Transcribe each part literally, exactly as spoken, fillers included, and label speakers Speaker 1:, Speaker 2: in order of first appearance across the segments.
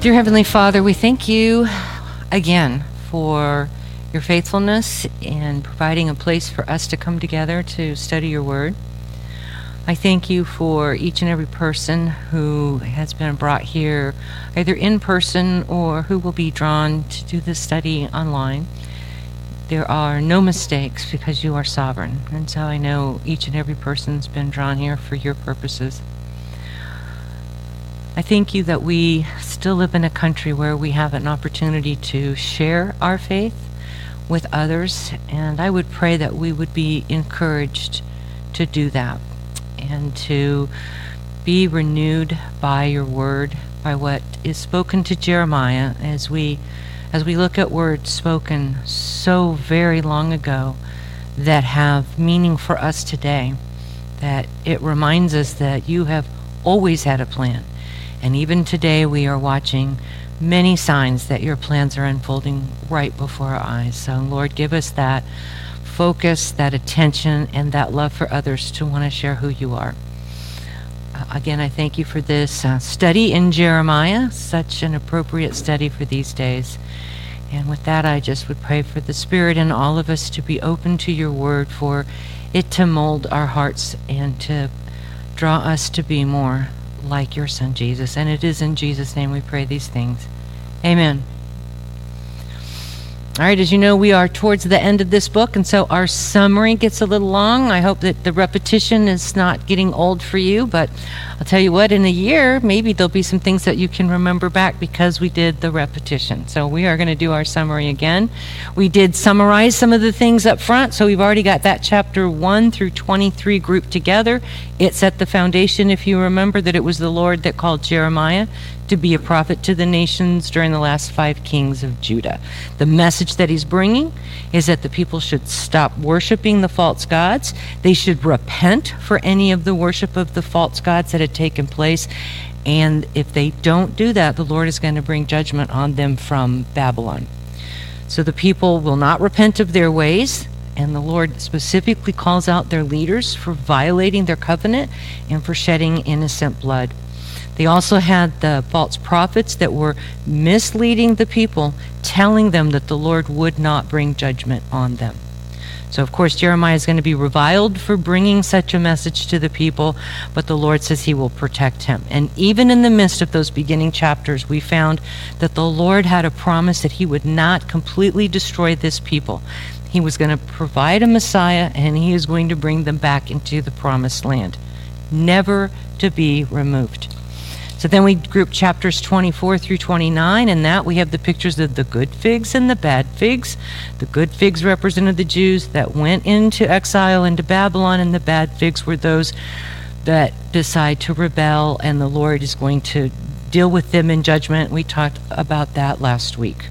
Speaker 1: Dear Heavenly Father, we thank you again for your faithfulness in providing a place for us to come together to study your word. I thank you for each and every person who has been brought here, either in person or who will be drawn to do this study online. There are no mistakes because you are sovereign, and so I know each and every person's been drawn here for your purposes. I thank you that we still live in a country where we have an opportunity to share our faith with others, and I would pray that we would be encouraged to do that and to be renewed by your word, by what is spoken to Jeremiah as we as we look at words spoken so very long ago that have meaning for us today, that it reminds us that you have always had a plan. And even today we are watching many signs that your plans are unfolding right before our eyes. So Lord, give us that focus, that attention, and that love for others to want to share who you are. Uh, again, I thank you for this uh, study in Jeremiah, such an appropriate study for these days. And with that, I just would pray for the Spirit in all of us to be open to your word, for it to mold our hearts and to draw us to be more like your Son, Jesus. And it is in Jesus' name we pray these things. Amen. All right, as you know, we are towards the end of this book, and so our summary gets a little long. I hope that the repetition is not getting old for you, but I'll tell you what, in a year, maybe there'll be some things that you can remember back because we did the repetition. So we are going to do our summary again. We did summarize some of the things up front, so we've already got that chapter one through twenty-three grouped together. It set the foundation, if you remember, that it was the Lord that called Jeremiah to be a prophet to the nations during the last five kings of Judah. The message that he's bringing is that the people should stop worshiping the false gods. They should repent for any of the worship of the false gods that had taken place. And if they don't do that, the Lord is going to bring judgment on them from Babylon. So the people will not repent of their ways. And the Lord specifically calls out their leaders for violating their covenant and for shedding innocent blood. They also had the false prophets that were misleading the people, telling them that the Lord would not bring judgment on them. So, of course, Jeremiah is going to be reviled for bringing such a message to the people, but the Lord says he will protect him. And even in the midst of those beginning chapters, we found that the Lord had a promise that he would not completely destroy this people. He was going to provide a Messiah, and he is going to bring them back into the promised land, never to be removed. So then we group chapters twenty-four through twenty-nine, and that we have the pictures of the good figs and the bad figs. The good figs represented the Jews that went into exile into Babylon, and the bad figs were those that decide to rebel, and the Lord is going to deal with them in judgment. We talked about that last week.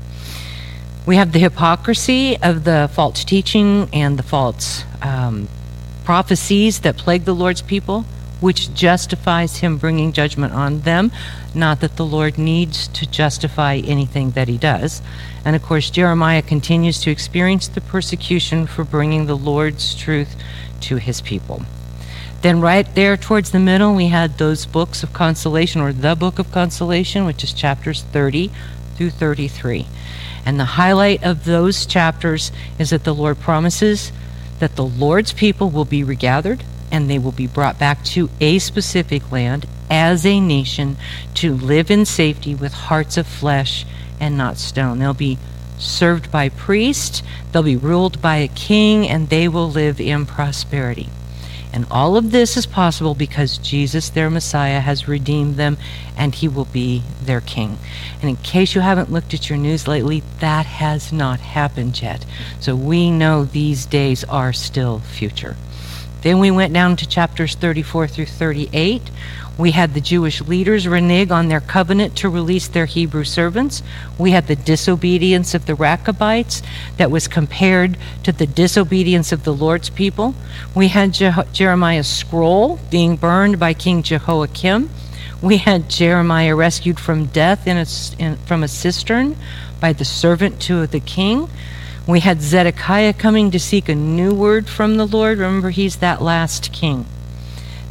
Speaker 1: We have the hypocrisy of the false teaching and the false um, prophecies that plague the Lord's people, which justifies him bringing judgment on them. Not that the Lord needs to justify anything that he does. And of course, Jeremiah continues to experience the persecution for bringing the Lord's truth to his people. Then right there towards the middle, we had those books of consolation, or the book of consolation, which is chapters thirty through thirty-three. And the highlight of those chapters is that the Lord promises that the Lord's people will be regathered, and they will be brought back to a specific land as a nation to live in safety with hearts of flesh and not stone. They'll be served by priests, they'll be ruled by a king, and they will live in prosperity. And all of this is possible because Jesus, their Messiah, has redeemed them, and he will be their king. And in case you haven't looked at your news lately, that has not happened yet. So we know these days are still future. Then we went down to chapters thirty-four through thirty-eight. We had the Jewish leaders renege on their covenant to release their Hebrew servants. We had the disobedience of the Rechabites that was compared to the disobedience of the Lord's people. We had Je- Jeremiah's scroll being burned by King Jehoiakim. We had Jeremiah rescued from death in a, in, from a cistern by the servant to the king. We had Zedekiah coming to seek a new word from the Lord. Remember, he's that last king.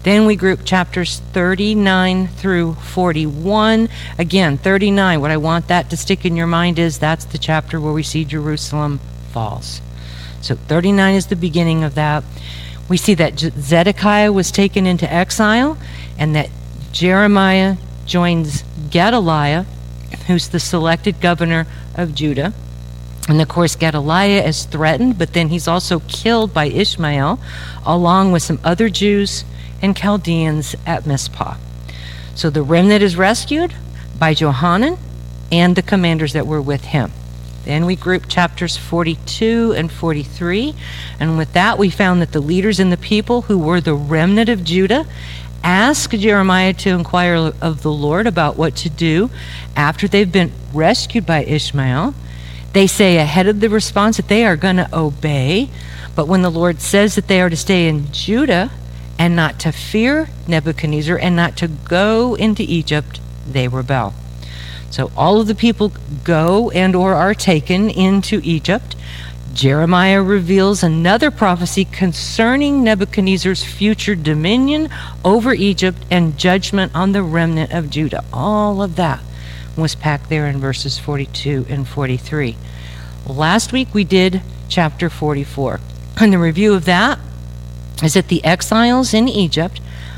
Speaker 1: Then we group chapters thirty-nine through forty-one. Again, thirty-nine, what I want that to stick in your mind is that's the chapter where we see Jerusalem falls. So thirty-nine is the beginning of that. We see that Zedekiah was taken into exile and that Jeremiah joins Gedaliah, who's the selected governor of Judah. And of course, Gedaliah is threatened, but then he's also killed by Ishmael, along with some other Jews and Chaldeans at Mizpah. So the remnant is rescued by Johanan and the commanders that were with him. Then we group chapters forty-two and forty-three, and with that we found that the leaders and the people who were the remnant of Judah asked Jeremiah to inquire of the Lord about what to do after they've been rescued by Ishmael. They say ahead of the response that they are going to obey, but when the Lord says that they are to stay in Judah and not to fear Nebuchadnezzar and not to go into Egypt, they rebel. So all of the people go and or are taken into Egypt. Jeremiah reveals another prophecy concerning Nebuchadnezzar's future dominion over Egypt and judgment on the remnant of Judah. All of that was packed there in verses forty-two and forty-three. Last week we did chapter forty-four. And the review of that is that the exiles in Egypt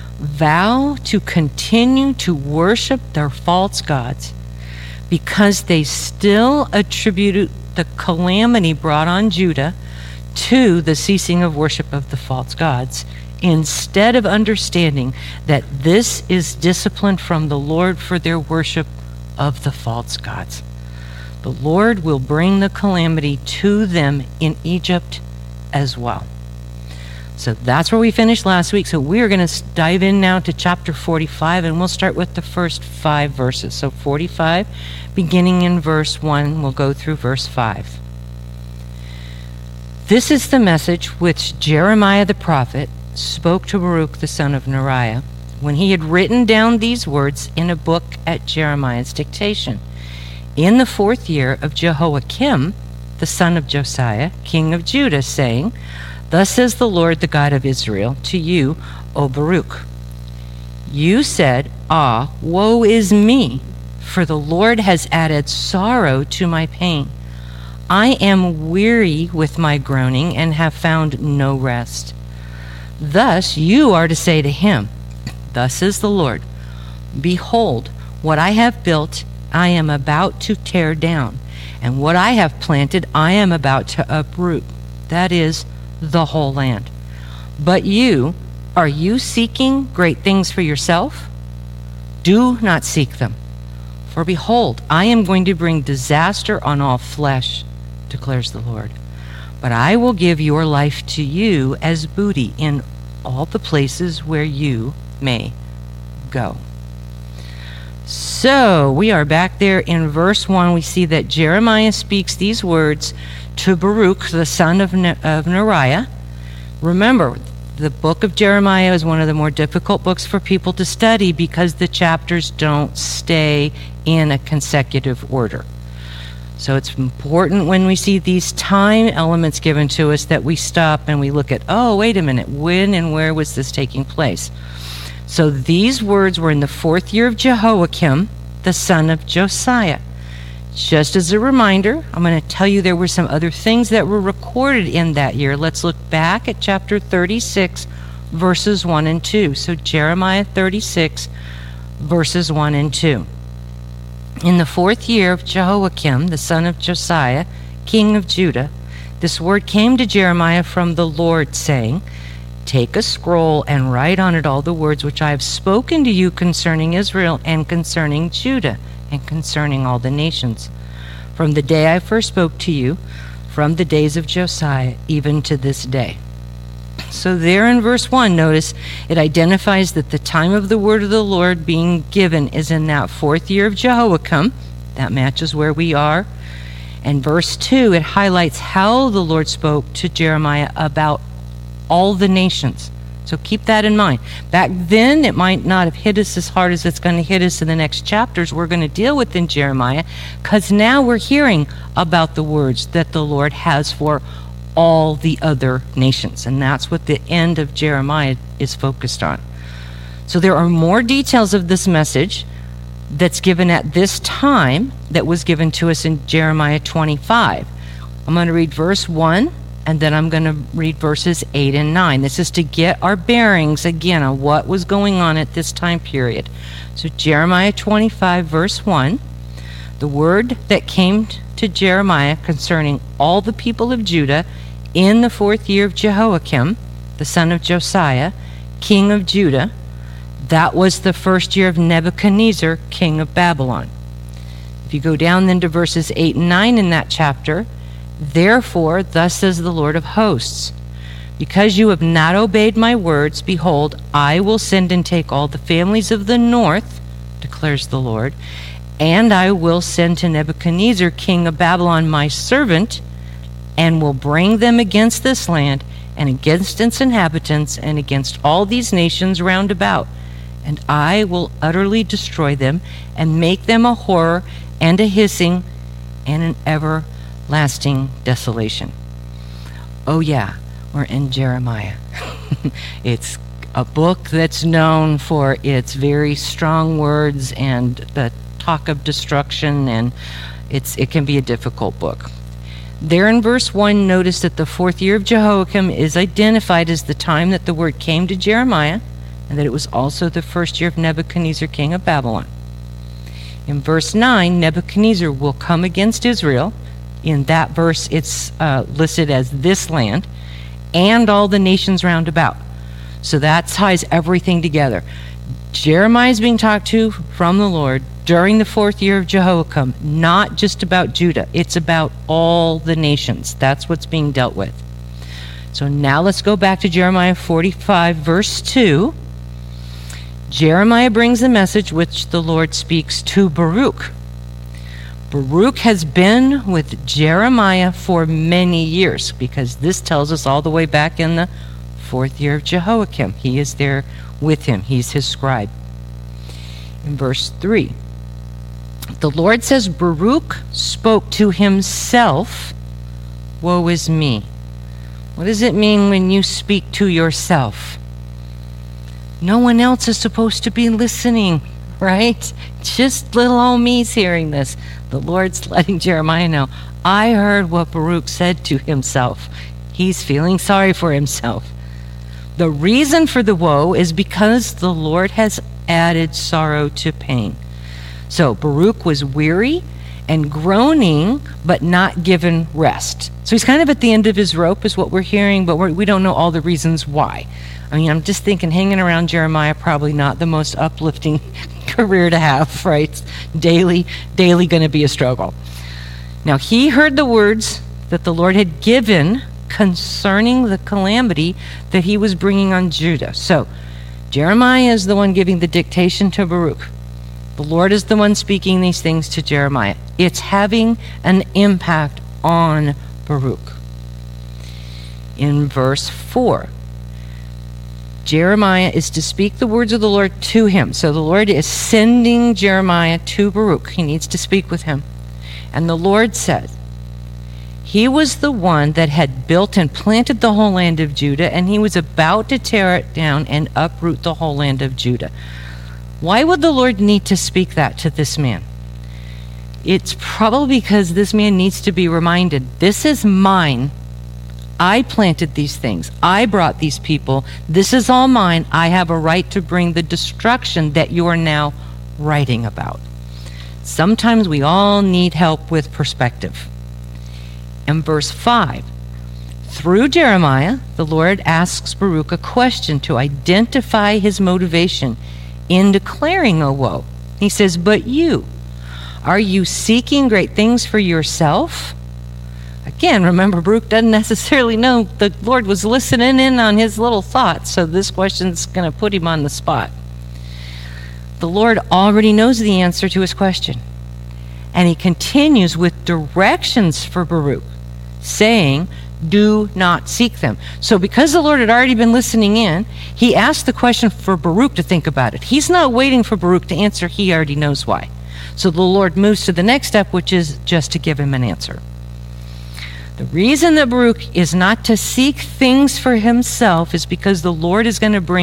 Speaker 1: vow to continue to worship their false gods because they still attributed the calamity brought on Judah to the ceasing of worship of the false gods, instead of understanding that this is discipline from the Lord for their worship of the false gods. The Lord will bring the calamity to them in Egypt as well. So that's where we finished last week. So we're going to dive in now to chapter forty-five, and we'll start with the first five verses. So forty-five, beginning in verse one, we'll go through verse five. This is the message which Jeremiah the prophet spoke to Baruch the son of Neriah when he had written down these words in a book at Jeremiah's dictation. In the fourth year of Jehoiakim, the son of Josiah, king of Judah, saying, Thus says the Lord, the God of Israel, to you, O Baruch. You said, Ah, woe is me, for the Lord has added sorrow to my pain. I am weary with my groaning and have found no rest. Thus you are to say to him, Thus says the Lord, Behold, what I have built I am about to tear down, and what I have planted I am about to uproot. That is, the whole land. But you, are you seeking great things for yourself? Do not seek them. For behold, I am going to bring disaster on all flesh, declares the Lord. But I will give your life to you as booty in all the places where you may go. So we are back there in verse one. We see that Jeremiah speaks these words to Baruch, the son of, ne- of Neriah. Remember, the book of Jeremiah is one of the more difficult books for people to study because the chapters don't stay in a consecutive order. So it's important when we see these time elements given to us that we stop and we look at, oh, wait a minute, when and where was this taking place? So these words were in the fourth year of Jehoiakim, the son of Josiah. Just as a reminder, I'm going to tell you there were some other things that were recorded in that year. Let's look back at chapter thirty-six, verses one and two. So Jeremiah thirty-six, verses one and two. In the fourth year of Jehoiakim, the son of Josiah, king of Judah, this word came to Jeremiah from the Lord, saying, Take a scroll and write on it all the words which I have spoken to you concerning Israel and concerning Judah and concerning all the nations, from the day I first spoke to you, from the days of Josiah, even to this day. So there in verse one, notice it identifies that the time of the word of the Lord being given is in that fourth year of Jehoiakim. That matches where we are. And verse two, it highlights how the Lord spoke to Jeremiah about all the nations. So keep that in mind. Back then, it might not have hit us as hard as it's going to hit us in the next chapters we're going to deal with in Jeremiah, because now we're hearing about the words that the Lord has for all the other nations. And that's what the end of Jeremiah is focused on. So there are more details of this message that's given at this time that was given to us in Jeremiah twenty-five. I'm going to read verse one, and then I'm going to read verses eight and nine. This is to get our bearings again on what was going on at this time period. So Jeremiah twenty-five, verse one, the word that came to Jeremiah concerning all the people of Judah in the fourth year of Jehoiakim, the son of Josiah, king of Judah, that was the first year of Nebuchadnezzar, king of Babylon. If you go down then to verses eight and nine in that chapter, therefore, thus says the Lord of hosts, because you have not obeyed my words, behold, I will send and take all the families of the north, declares the Lord, and I will send to Nebuchadnezzar, king of Babylon, my servant, and will bring them against this land, and against its inhabitants, and against all these nations round about. And I will utterly destroy them, and make them a horror, and a hissing, and an everlasting desolation. Oh yeah, we're in Jeremiah. It's a book that's known for its very strong words and the talk of destruction, and it's it can be a difficult book. There in verse one, notice that the fourth year of Jehoiakim is identified as the time that the word came to Jeremiah, and that it was also the first year of Nebuchadnezzar, king of Babylon. In verse nine, Nebuchadnezzar will come against Israel. In that verse, it's uh, listed as this land, and all the nations round about. So that ties everything together. Jeremiah is being talked to from the Lord during the fourth year of Jehoiakim, not just about Judah. It's about all the nations. That's what's being dealt with. So now let's go back to Jeremiah forty-five, verse two. Jeremiah brings the message which the Lord speaks to Baruch. Baruch has been with Jeremiah for many years, because this tells us all the way back in the fourth year of Jehoiakim. He is there with him. He's his scribe. In verse three, the Lord says, Baruch spoke to himself, woe is me. What does it mean when you speak to yourself? No one else is supposed to be listening, right? Just little old me's hearing this. The Lord's letting Jeremiah know, I heard what Baruch said to himself. He's feeling sorry for himself. The reason for the woe is because the Lord has added sorrow to pain. So Baruch was weary and groaning, but not given rest. So he's kind of at the end of his rope is what we're hearing, but we're, we don't know all the reasons why. I mean, I'm just thinking hanging around Jeremiah, probably not the most uplifting career to have, right? Daily, daily going to be a struggle. Now, he heard the words that the Lord had given concerning the calamity that he was bringing on Judah. So Jeremiah is the one giving the dictation to Baruch. The Lord is the one speaking these things to Jeremiah. It's having an impact on Baruch. In verse four, Jeremiah is to speak the words of the Lord to him. So the Lord is sending Jeremiah to Baruch. He needs to speak with him. And the Lord said, he was the one that had built and planted the whole land of Judah, and he was about to tear it down and uproot the whole land of Judah. Why would the Lord need to speak that to this man? It's probably because this man needs to be reminded, this is mine. I planted these things. I brought these people. This is all mine. I have a right to bring the destruction that you are now writing about. Sometimes we all need help with perspective. In verse five, through Jeremiah, the Lord asks Baruch a question to identify his motivation in declaring a woe. He says, but you, are you seeking great things for yourself? Again, remember, Baruch doesn't necessarily know the Lord was listening in on his little thoughts, so this question's going to put him on the spot. The Lord already knows the answer to his question, and he continues with directions for Baruch, saying, do not seek them. So because the Lord had already been listening in, he asked the question for Baruch to think about it. He's not waiting for Baruch to answer. He already knows why. So the Lord moves to the next step, which is just to give him an answer. The reason that Baruch is not to seek things for himself is because the Lord is going to bring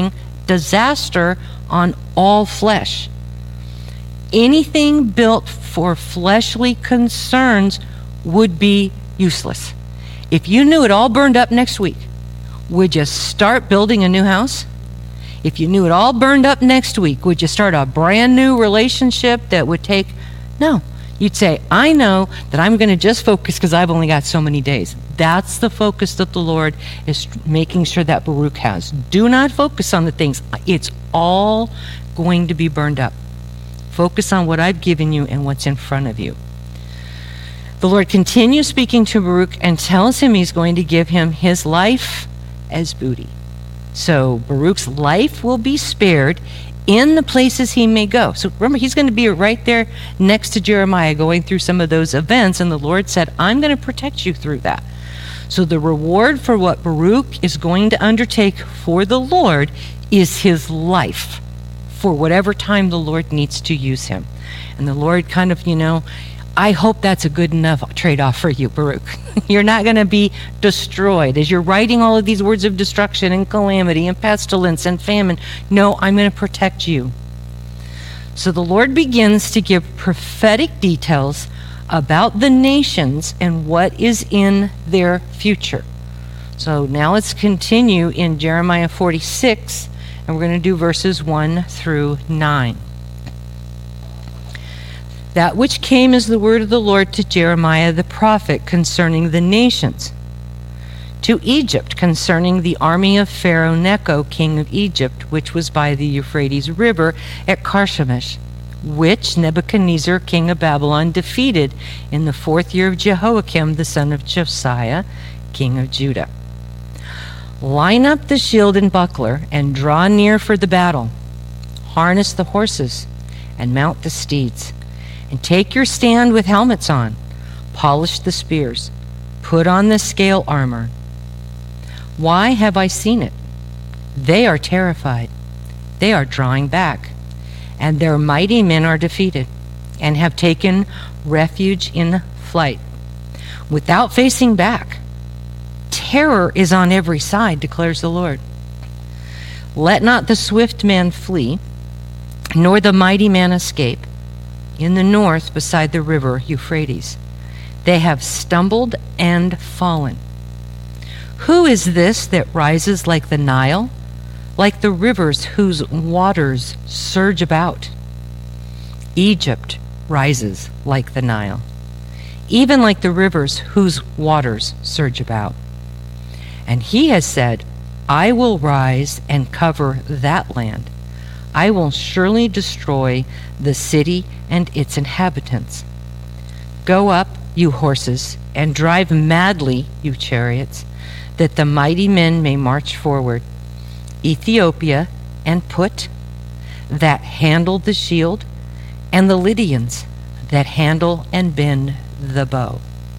Speaker 1: disaster on all flesh. Anything built for fleshly concerns would be useless. If you knew it all burned up next week, would you start building a new house? If you knew it all burned up next week, would you start a brand new relationship that would take? No. You'd say, I know that I'm going to just focus because I've only got so many days. That's the focus that the Lord is making sure that Baruch has. Do not focus on the things. It's all going to be burned up. Focus on what I've given you and what's in front of you. The Lord continues speaking to Baruch and tells him he's going to give him his life as booty. So Baruch's life will be spared in the places he may go. So remember, he's going to be right there next to Jeremiah going through some of those events, and the Lord said, I'm going to protect you through that. So the reward for what Baruch is going to undertake for the Lord is his life for whatever time the Lord needs to use him. And the Lord kind of, you know, I hope that's a good enough trade-off for you, Baruch. You're not going to be destroyed. As you're writing all of these words of destruction and calamity and pestilence and famine, no, I'm going to protect you. So the Lord begins to give prophetic details about the nations and what is in their future. So now let's continue in Jeremiah forty-six, and we're going to do verses one through nine. That which came is the word of the Lord to Jeremiah the prophet concerning the nations. To Egypt concerning the army of Pharaoh Necho, king of Egypt, which was by the Euphrates River at Carchemish, which Nebuchadnezzar, king of Babylon, defeated in the fourth year of Jehoiakim, the son of Josiah, king of Judah. Line up the shield and buckler, and draw near for the battle. Harness the horses, and mount the steeds. And take your stand with helmets on. Polish the spears. Put on the scale armor. Why have I seen it? They are terrified. They are drawing back. And their mighty men are defeated, and have taken refuge in flight, without facing back. Terror is on every side, declares the Lord. Let not the swift man flee, nor the mighty man escape. In the north, beside the river Euphrates, they have stumbled and fallen. Who is this that rises like the Nile, like the rivers whose waters surge about? Egypt rises like the Nile, even like the rivers whose waters surge about. And he has said, I will rise and cover that land. I will surely destroy the city and its inhabitants. Go up, you horses, and drive madly, you chariots, that the mighty men may march forward. Ethiopia and Put, that handle the shield, and the Lydians, that handle and bend the bow.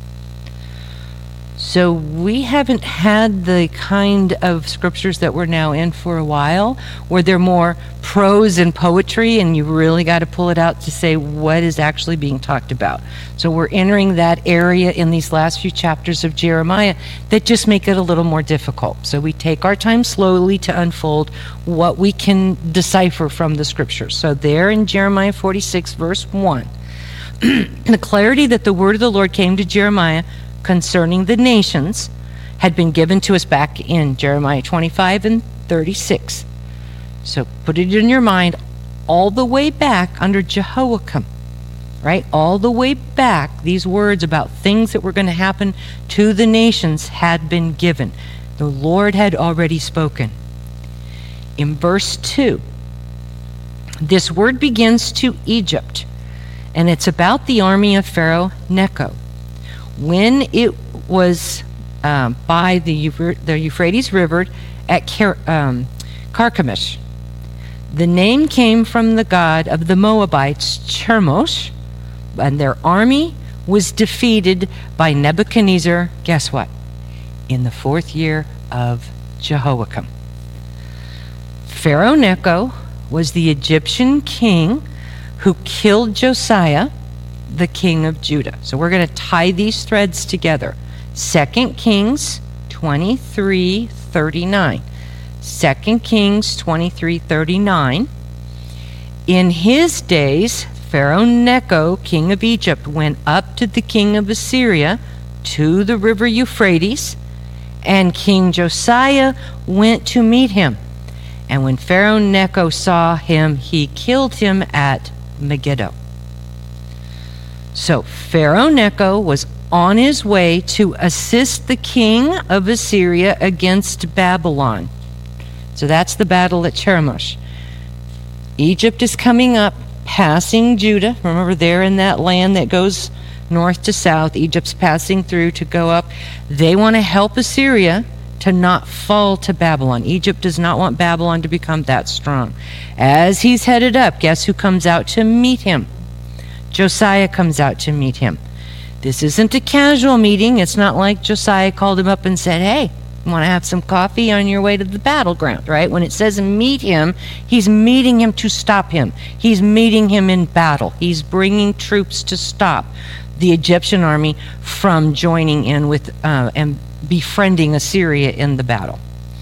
Speaker 1: So we haven't had the kind of scriptures that we're now in for a while, where they're more prose and poetry, and you really got to pull it out to say what is actually being talked about. So we're entering that area in these last few chapters of Jeremiah that just make it a little more difficult. So we take our time slowly to unfold what we can decipher from the scriptures. So there in Jeremiah forty-six, verse one, the clarity that the word of the Lord came to Jeremiah concerning the nations had been given to us back in Jeremiah twenty-five and thirty-six. So put it in your mind, all the way back under Jehoiakim, right? All the way back, these words about things that were going to happen to the nations had been given. The Lord had already spoken. In verse two, this word begins to Egypt, and it's about the army of Pharaoh Necho. When it was um, by the, the Euphrates River at Car- um, Carchemish, the name came from the god of the Moabites, Chemosh, and their army was defeated by Nebuchadnezzar, guess what? In the fourth year of Jehoiakim. Pharaoh Necho was the Egyptian king who killed Josiah, the king of Judah. So we're going to tie these threads together. Second Kings twenty-three thirty-nine. Second Kings twenty-three thirty-nine. In his days, Pharaoh Necho, king of Egypt, went up to the king of Assyria to the river Euphrates, and King Josiah went to meet him. And when Pharaoh Necho saw him, he killed him at Megiddo. So Pharaoh Necho was on his way to assist the king of Assyria against Babylon. So that's the battle at Cheremosh. Egypt is coming up, passing Judah. Remember, they're in that land that goes north to south. Egypt's passing through to go up. They want to help Assyria to not fall to Babylon. Egypt does not want Babylon to become that strong. As he's headed up, guess who comes out to meet him? Josiah comes out to meet him. This isn't a casual meeting. It's not like Josiah called him up and said, hey, want to have some coffee on your way to the battleground, right? When it says meet him, he's meeting him to stop him. He's meeting him in battle. He's bringing troops to stop the Egyptian army from joining in with uh, and befriending Assyria in the battle.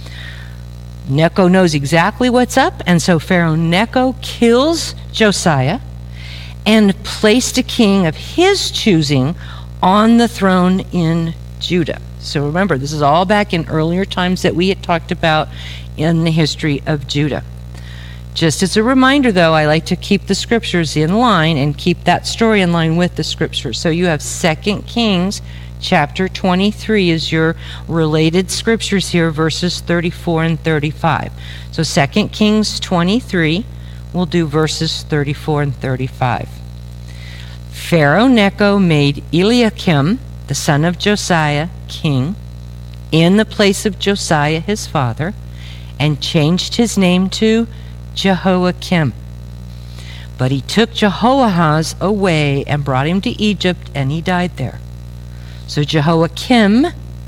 Speaker 1: Necho knows exactly what's up, and so Pharaoh Necho kills Josiah and placed a king of his choosing on the throne in Judah. So remember, this is all back in earlier times that we had talked about in the history of Judah. Just as a reminder, though, I like to keep the scriptures in line and keep that story in line with the scriptures. So you have Second Kings chapter twenty-three is your related scriptures here, verses thirty-four and thirty-five. So Second Kings twenty-three, we'll do verses thirty-four and thirty-five. Pharaoh Necho made Eliakim, the son of Josiah, king, in the place of Josiah his father, and changed his name to Jehoiakim. But he took Jehoahaz away and brought him to Egypt, and he died there. So Jehoiakim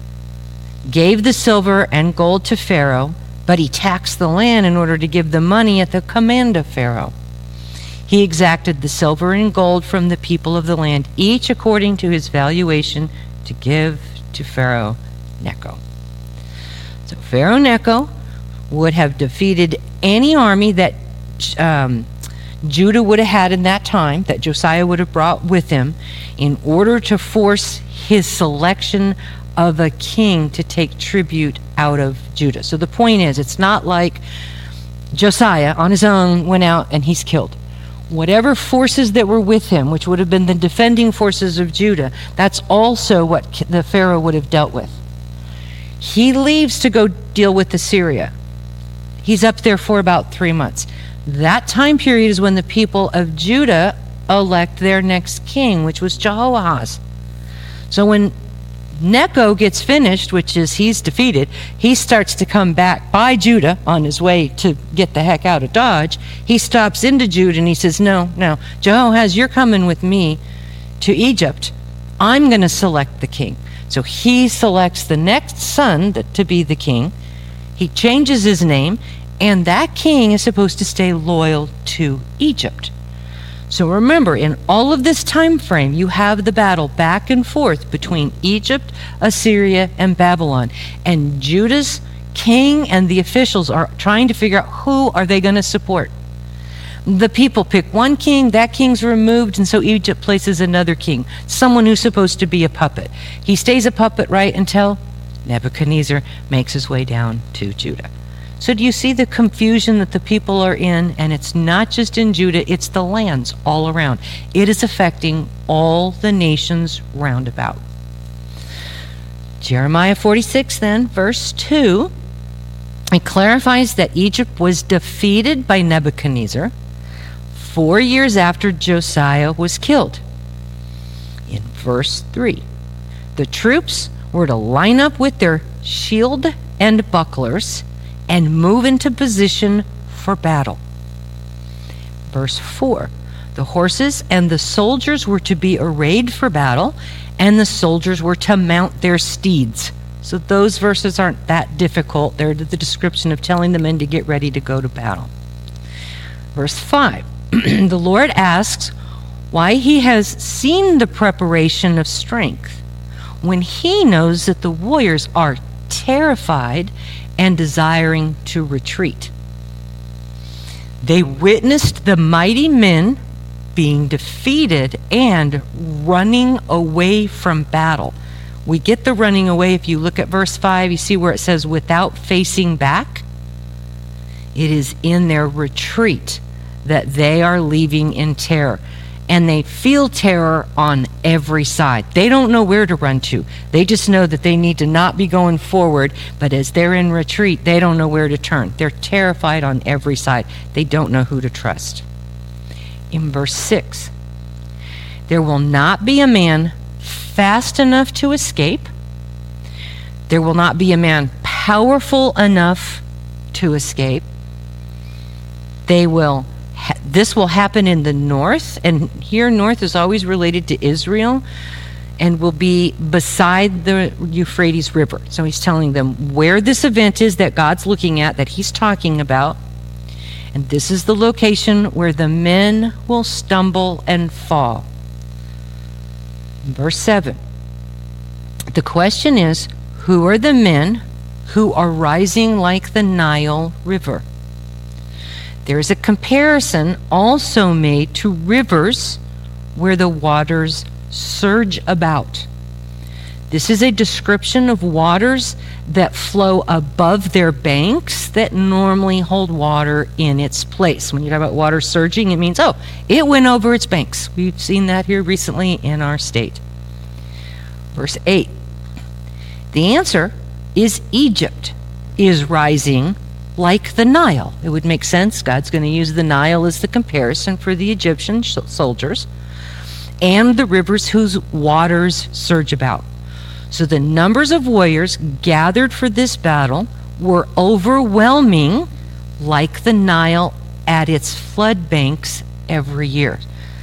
Speaker 1: gave the silver and gold to Pharaoh, but he taxed the land in order to give the money at the command of Pharaoh. He exacted the silver and gold from the people of the land, each according to his valuation, to give to Pharaoh Necho. So Pharaoh Necho would have defeated any army that um, Judah would have had in that time, that Josiah would have brought with him, in order to force his selection of a king to take tribute out of Judah. So the point is, it's not like Josiah on his own went out and he's killed. Whatever forces that were with him, which would have been the defending forces of Judah, that's also what the Pharaoh would have dealt with. He leaves to go deal with Assyria. He's up there for about three months. That time period is when the people of Judah elect their next king, which was Jehoahaz. So when Necho gets finished, which is he's defeated, he starts to come back by Judah on his way to get the heck out of Dodge. He stops into Judah and he says, no, no, Jehoahaz, you're coming with me to Egypt. I'm going to select the king. So he selects the next son that, to be the king. He changes his name, and that king is supposed to stay loyal to Egypt. So remember, in all of this time frame, you have the battle back and forth between Egypt, Assyria, and Babylon. And Judah's king and the officials are trying to figure out who are they going to support. The people pick one king, that king's removed, and so Egypt places another king, someone who's supposed to be a puppet. He stays a puppet right until Nebuchadnezzar makes his way down to Judah. So do you see the confusion that the people are in? And it's not just in Judah, it's the lands all around. It is affecting all the nations round about. Jeremiah forty-six then, verse two, it clarifies that Egypt was defeated by Nebuchadnezzar four years after Josiah was killed. In verse three, the troops were to line up with their shield and bucklers and move into position for battle. Verse four, the horses and the soldiers were to be arrayed for battle, and the soldiers were to mount their steeds. So those verses aren't that difficult. They're the description of telling the men to get ready to go to battle. Verse five, the Lord asks why he has seen the preparation of strength when he knows that the warriors are terrified and desiring to retreat. They witnessed the mighty men being defeated and running away from battle. We get the running away. If you look at verse five, you see where it says, without facing back. It is in their retreat that they are leaving in terror. And they feel terror on every side. They don't know where to run to. They just know that they need to not be going forward, but as they're in retreat, they don't know where to turn. They're terrified on every side. They don't know who to trust. In verse six, there will not be a man fast enough to escape. There will not be a man powerful enough to escape. They will ha- this will happen in the north, and here north is always related to Israel, and will be beside the Euphrates River. So he's telling them where this event is that God's looking at, that he's talking about. And this is the location where the men will stumble and fall. Verse seven. The question is, who are the men who are rising like the Nile River? There is a comparison also made to rivers where the waters surge about. This is a description of waters that flow above their banks that normally hold water in its place. When you talk about water surging, it means, oh, it went over its banks. We've seen that here recently in our state. Verse eight. The answer is Egypt is rising like the Nile. It would make sense. God's going to use the Nile as the comparison for the Egyptian soldiers and the rivers whose waters surge about. So the numbers of warriors gathered for this battle were overwhelming, like the Nile at its flood banks every year.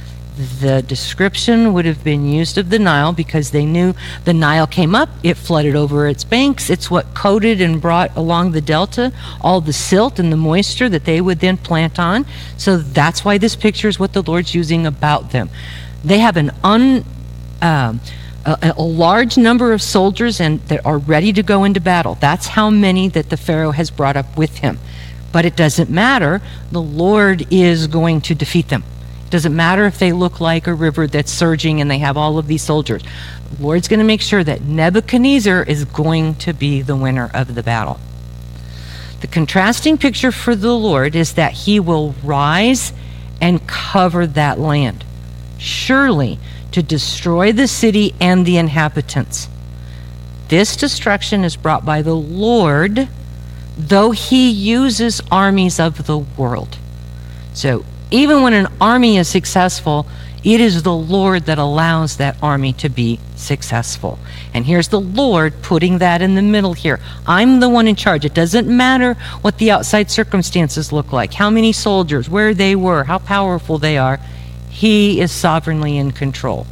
Speaker 1: The description would have been used of the Nile because they knew the Nile came up, it flooded over its banks. It's what coated and brought along the delta all the silt and the moisture that they would then plant on. So that's why this picture is what the Lord's using about them. They have an un... Um, A, a large number of soldiers and that are ready to go into battle. That's how many that the Pharaoh has brought up with him. But it doesn't matter. The Lord is going to defeat them. It doesn't matter if they look like a river that's surging and they have all of these soldiers. The Lord's going to make sure that Nebuchadnezzar is going to be the winner of the battle. The contrasting picture for the Lord is that he will rise and cover that land. Surely, to destroy the city and the inhabitants. This destruction is brought by the Lord, though he uses armies of the world. So even when an army is successful, it is the Lord that allows that army to be successful. And here's the Lord putting that in the middle here. I'm the one in charge. It doesn't matter what the outside circumstances look like, how many soldiers, where they were, how powerful they are. He is sovereignly in control.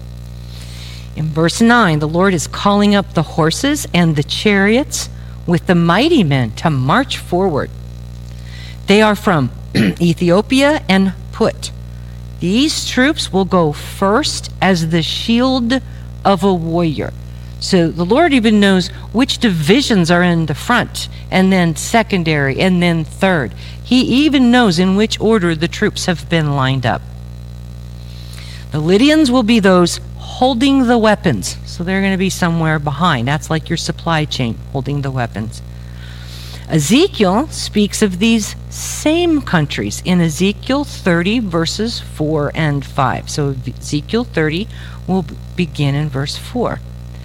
Speaker 1: In verse nine, the Lord is calling up the horses and the chariots with the mighty men to march forward. They are from Ethiopia and Put. These troops will go first as the shield of a warrior. So the Lord even knows which divisions are in the front, and then secondary, and then third. He even knows in which order the troops have been lined up. The Lydians will be those holding the weapons. So they're going to be somewhere behind. That's like your supply chain, holding the weapons. Ezekiel speaks of these same countries in Ezekiel thirty, verses four and five. So Ezekiel thirty will begin in verse four.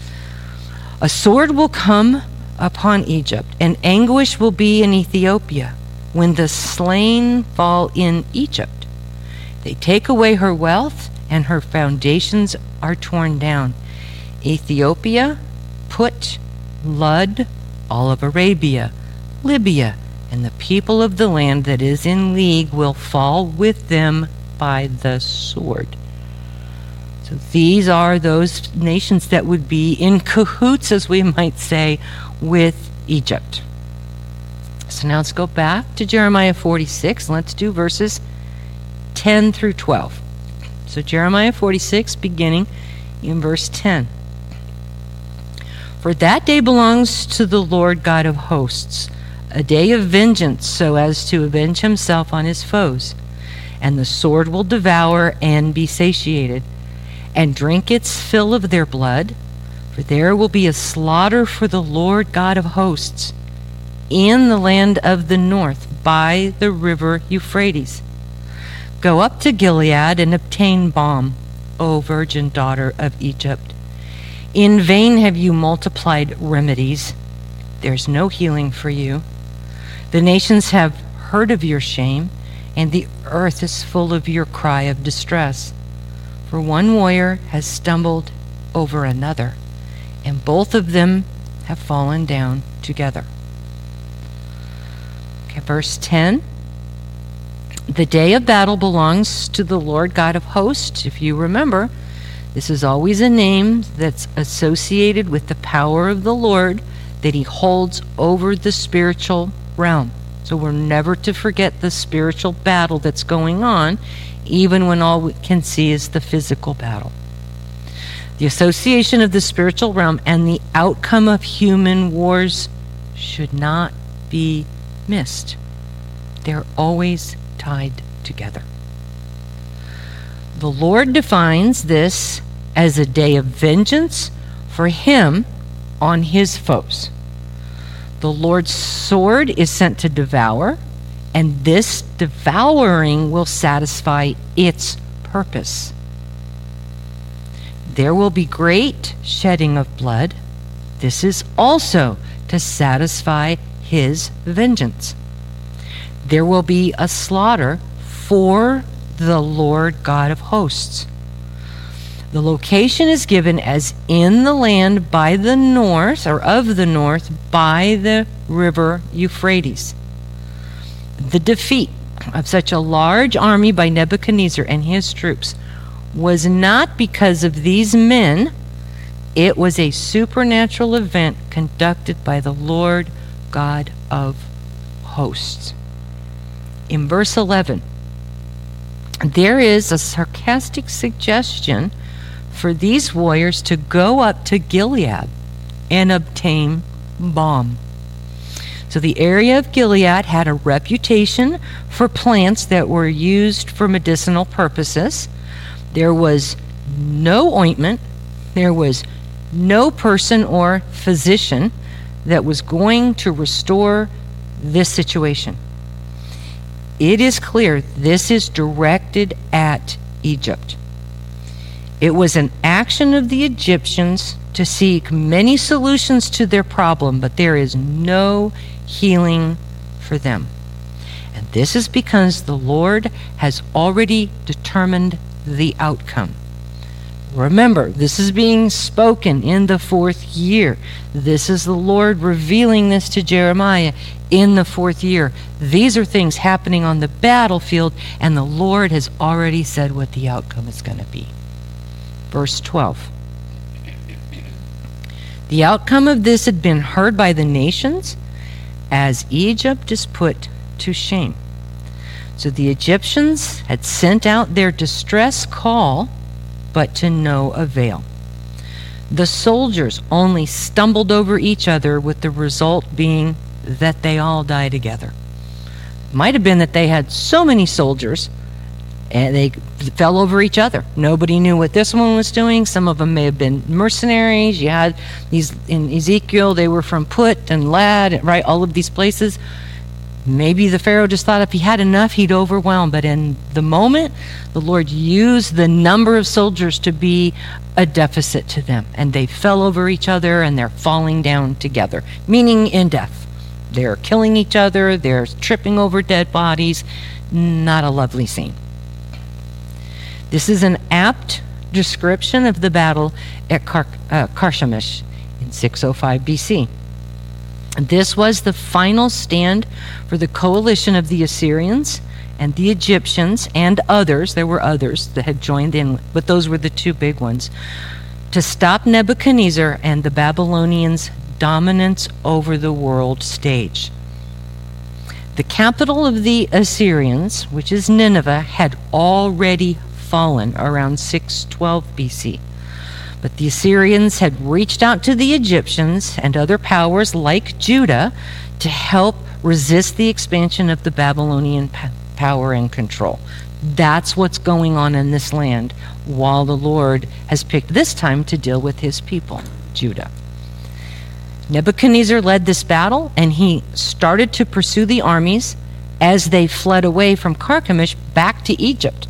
Speaker 1: A sword will come upon Egypt, and anguish will be in Ethiopia when the slain fall in Egypt. They take away her wealth, and her foundations are torn down. Ethiopia, Put, Lud, all of Arabia, Libya, and the people of the land that is in league will fall with them by the sword. So these are those nations that would be in cahoots, as we might say, with Egypt. So now let's go back to Jeremiah forty-six. Let's do verses ten through twelve. So Jeremiah forty-six, beginning in verse ten. For that day belongs to the Lord God of hosts. a day of vengeance so as to avenge himself on his foes. And the sword will devour and be satiated, and drink its fill of their blood, for there will be a slaughter for the Lord God of hosts in the land of the north by the river Euphrates. Go up to Gilead and obtain balm, O virgin daughter of Egypt. In vain have you multiplied remedies. There's no healing for you. The nations have heard of your shame, and the earth is full of your cry of distress. For one warrior has stumbled over another, and both of them have fallen down together. Okay, verse ten. The day of battle belongs to the Lord God of hosts. If you remember, this is always a name that's associated with the power of the Lord that he holds over the spiritual realm. So we're never to forget the spiritual battle that's going on, even when all we can see is the physical battle. The association of the spiritual realm and the outcome of human wars should not be missed. They're always tied together. The Lord defines this as a day of vengeance for him on his foes. The Lord's sword is sent to devour, and this devouring will satisfy its purpose. There will be great shedding of blood. This is also to satisfy his vengeance. There will be a slaughter for the Lord God of hosts. The location is given as in the land by the north, or of the north, by the river Euphrates. The defeat of such a large army by Nebuchadnezzar and his troops was not because of these men. It was a supernatural event conducted by the Lord God of hosts. In verse eleven, there is a sarcastic suggestion for these warriors to go up to Gilead and obtain balm. So the area of Gilead had a reputation for plants that were used for medicinal purposes. There was no ointment, there was no person or physician that was going to restore this situation. It is clear this is directed at Egypt. It was an action of the Egyptians to seek many solutions to their problem, but there is no healing for them. And this is because the Lord has already determined the outcome. Remember, this is being spoken in the fourth year. This is the Lord revealing this to Jeremiah in the fourth year. These are things happening on the battlefield, and the Lord has already said what the outcome is going to be. Verse twelve. The outcome of this had been heard by the nations as Egypt is put to shame. So the Egyptians had sent out their distress call, but to no avail. The soldiers only stumbled over each other, with the result being that they all die together. It might have been that they had so many soldiers and they fell over each other. Nobody knew what this one was doing. Some of them may have been mercenaries. You had these in Ezekiel, they were from Put and Lad, right? All of these places. Maybe the Pharaoh just thought if he had enough, he'd overwhelm. But in the moment, the Lord used the number of soldiers to be a deficit to them. And they fell over each other, and they're falling down together, meaning in death. They're killing each other. They're tripping over dead bodies. Not a lovely scene. This is an apt description of the battle at Car- uh, Carchemish in six oh five B C. This was the final stand for the coalition of the Assyrians and the Egyptians and others. There were others that had joined in, but those were the two big ones, to stop Nebuchadnezzar and the Babylonians' dominance over the world stage. The capital of the Assyrians, which is Nineveh, had already fallen around six twelve B C. But the Assyrians had reached out to the Egyptians and other powers like Judah to help resist the expansion of the Babylonian p- power and control. That's what's going on in this land while the Lord has picked this time to deal with his people, Judah. Nebuchadnezzar led this battle, and he started to pursue the armies as they fled away from Carchemish back to Egypt.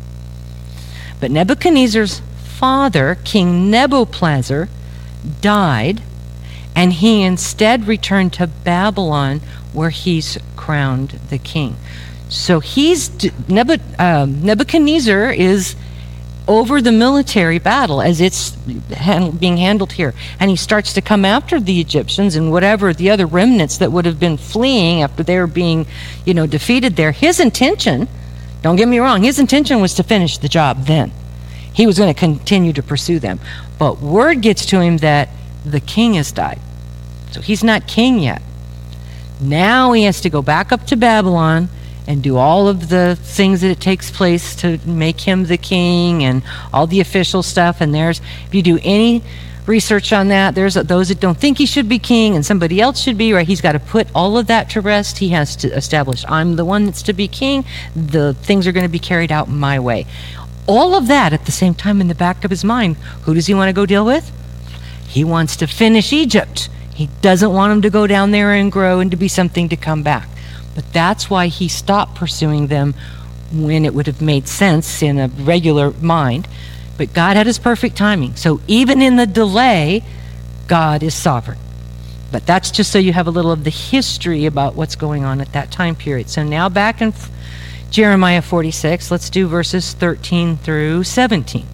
Speaker 1: But Nebuchadnezzar's father, King Nebuchadnezzar, died, and he instead returned to Babylon, where he's crowned the king. So he's Nebu- um, Nebuchadnezzar is over the military battle as it's hand, being handled here, and he starts to come after the Egyptians and whatever the other remnants that would have been fleeing after they were being, you know, defeated there. His intention, don't get me wrong, his intention was to finish the job then. He was going to continue to pursue them, but word gets to him that the king has died, so he's not king yet. Now he has to go back up to Babylon and do all of the things that it takes place to make him the king and all the official stuff. And there's, if you do any research on that, there's those that don't think he should be king and somebody else should be, right? He's got to put all of that to rest. He has to establish, I'm the one that's to be king. The things are going to be carried out my way. All of that at the same time in the back of his mind. Who does he want to go deal with? He wants to finish Egypt. He doesn't want him to go down there and grow and to be something to come back. But that's why he stopped pursuing them when it would have made sense in a regular mind. But God had his perfect timing. So even in the delay, God is sovereign. But that's just so you have a little of the history about what's going on at that time period. So now back in Jeremiah forty-six, let's do verses thirteen through seventeen.